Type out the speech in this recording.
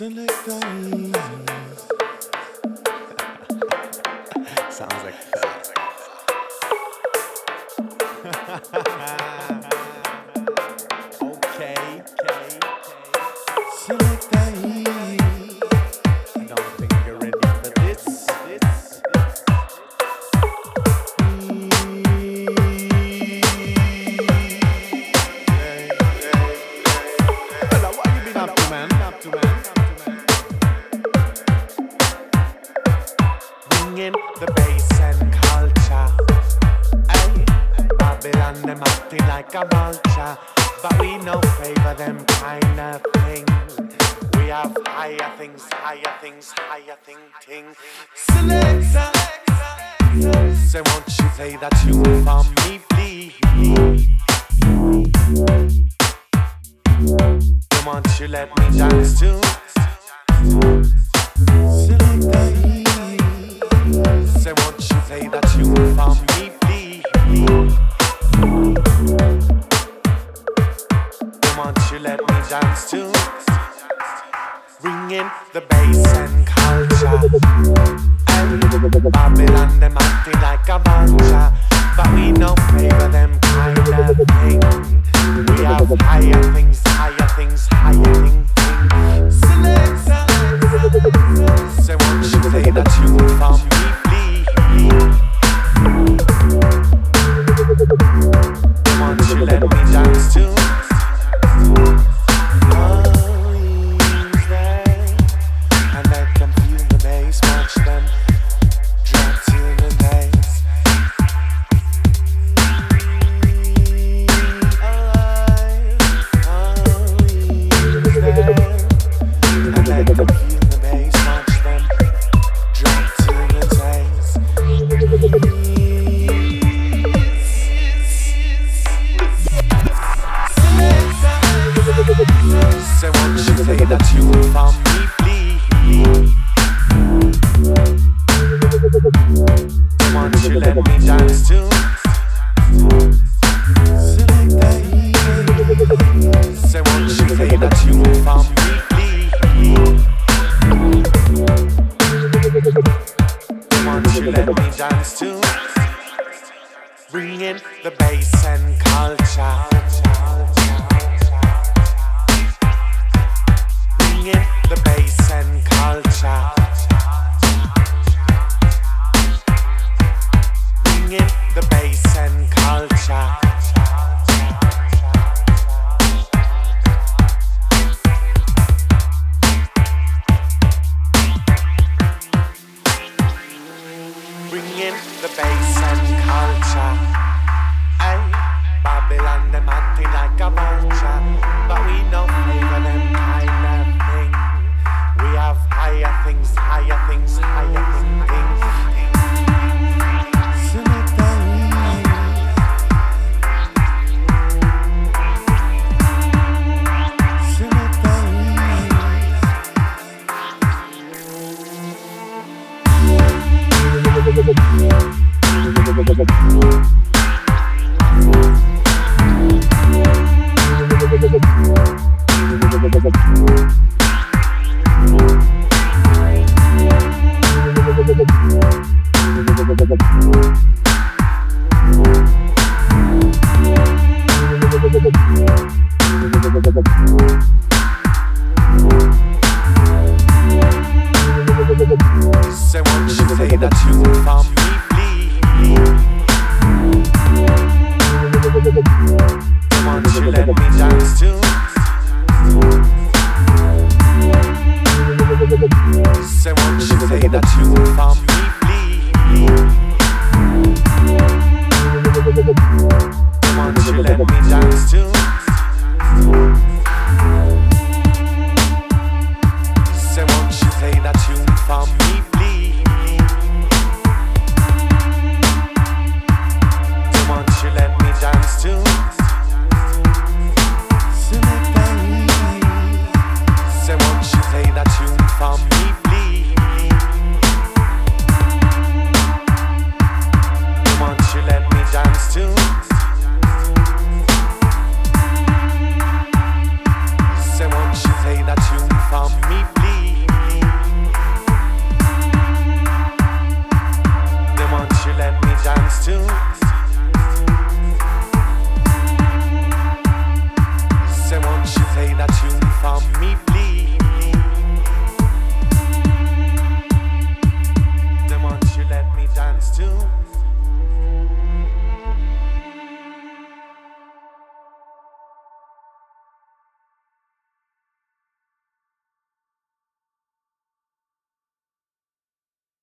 Selecta easy. Sounds like fun. Okay. Selecta easy. I don't think you're ready for this. Fella, what you been up to, man? Bringing the bass and culture. Ay, Babylon, them acting like a vulture, but we no favor them kind of thing. We have higher things, higher thing. Selector, say won't you play that tune for me, please? Won't you let me dance too? Selecta easy. Say won't you play that tune for me, please? Won't you let me dance too? Bringing the bass and culture. Babylon, them acting like a vulture, but we no favor them kind of thing. We have higher things, higher thing. Selector, say won't you play that tune for me, please? Won't you let me dance too? Say won't you play that tune for me, please? Won't you let me dance too? Selecta easy. Say won't you play that tune for me, please? Won't you let me dance too? Bringing the bass and culture. Bringing the bass and culture. Bringing the bass and culture. Bringing the bass and culture. Ay, Babylon, them acting like a vulture, but we no favor them kind of thing. We have higher things, higher thing. Selecta easy. Selecta Say won't you play that tune for me, please? Won't you let me dance too? Say won't you play that tune for me, please? Won't you let me dance too?